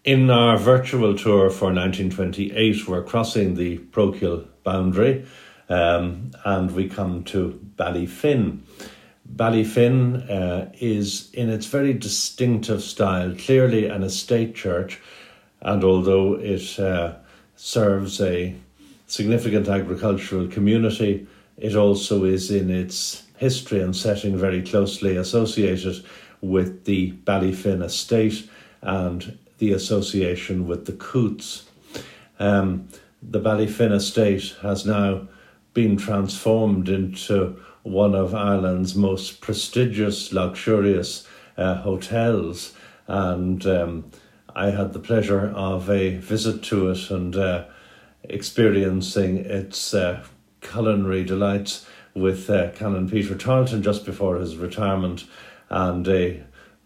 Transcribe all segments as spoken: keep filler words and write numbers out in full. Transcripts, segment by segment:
In our virtual tour for nineteen twenty-eight, we're crossing the parochial boundary um, and we come to Ballyfin. Ballyfin uh, is, in its very distinctive style, clearly an estate church, and although it uh, serves a significant agricultural community, it also is in its history and setting very closely associated with the Ballyfin estate and the association with the Coots. Um, the Ballyfin estate has now been transformed into one of Ireland's most prestigious, luxurious uh, hotels, and um, I had the pleasure of a visit to it and uh, experiencing its uh, culinary delights with uh, Canon Peter Tarleton just before his retirement, and a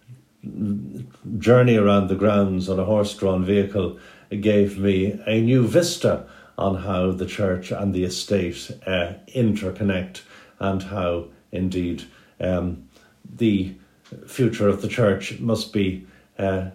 journey around the grounds on a horse-drawn vehicle gave me a new vista on how the church and the estate uh, interconnect, and how indeed um, the future of the church must be uh,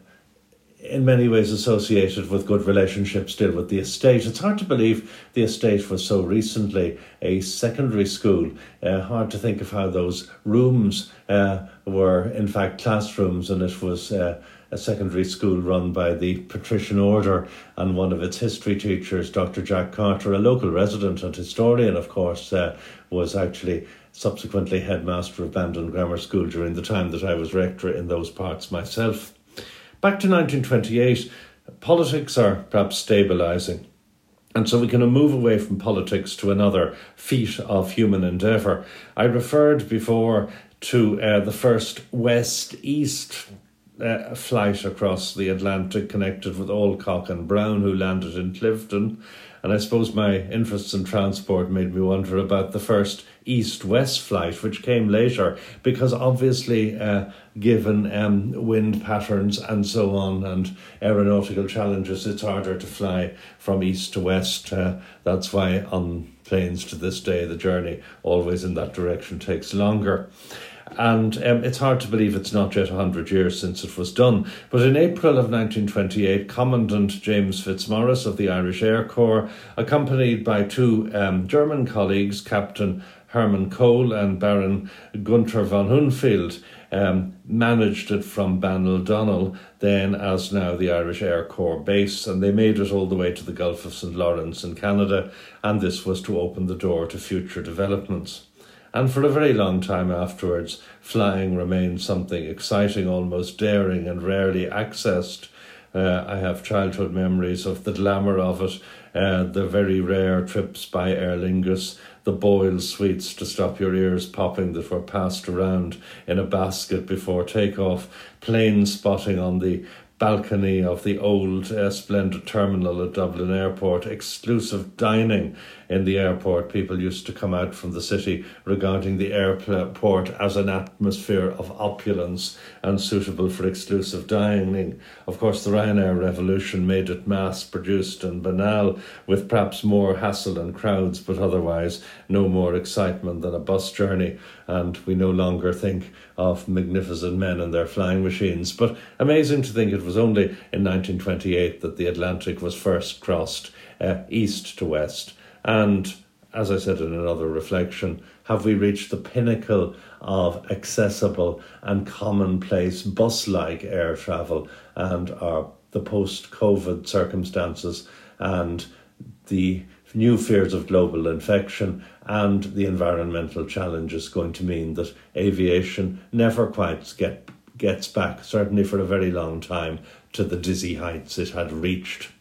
in many ways associated with good relationships still with the estate. It's hard to believe the estate was so recently a secondary school. Uh, hard to think of how those rooms uh, were in fact classrooms, and it was uh, a secondary school run by the Patrician Order, and one of its history teachers, Doctor Jack Carter, a local resident and historian of course, uh, was actually subsequently headmaster of Bandon Grammar School during the time that I was rector in those parts myself. Back to nineteen twenty-eight, politics are perhaps stabilising, and so we can move away from politics to another feat of human endeavour. I referred before to uh, the first west-east uh, flight across the Atlantic connected with Alcock and Brown, who landed in Clifton, and I suppose my interests in transport made me wonder about the first east-west flight, which came later, because obviously uh, given um, wind patterns and so on and aeronautical challenges, it's harder to fly from east to west. Uh, that's why on planes to this day the journey always in that direction takes longer. And um, it's hard to believe it's not yet one hundred years since it was done. But in April of nineteen twenty-eight, Commandant James Fitzmaurice of the Irish Air Corps, accompanied by two um, German colleagues, Captain Hermann Kohl and Baron Gunther von Hunfield, um, managed it from Banildonnell, then as now the Irish Air Corps base, and they made it all the way to the Gulf of Saint Lawrence in Canada, and this was to open the door to future developments. And for a very long time afterwards, flying remained something exciting, almost daring and rarely accessed. Uh, I have childhood memories of the glamour of it, uh, the very rare trips by Aer Lingus, the Boyle sweets to stop your ears popping that were passed around in a basket before takeoff, plane spotting on the balcony of the old uh, splendid terminal at Dublin Airport, exclusive dining in the airport. People used to come out from the city regarding the airport as an atmosphere of opulence and suitable for exclusive dining. Of course, the Ryanair revolution made it mass-produced and banal, with perhaps more hassle and crowds, but otherwise no more excitement than a bus journey. And we no longer think of magnificent men and their flying machines. But amazing to think it was only in nineteen twenty-eight that the Atlantic was first crossed uh, east to west. And as I said in another reflection, have we reached the pinnacle of accessible and commonplace bus-like air travel, and are the post-COVID circumstances and the new fears of global infection and the environmental challenges going to mean that aviation never quite get, gets back, certainly for a very long time, to the dizzy heights it had reached?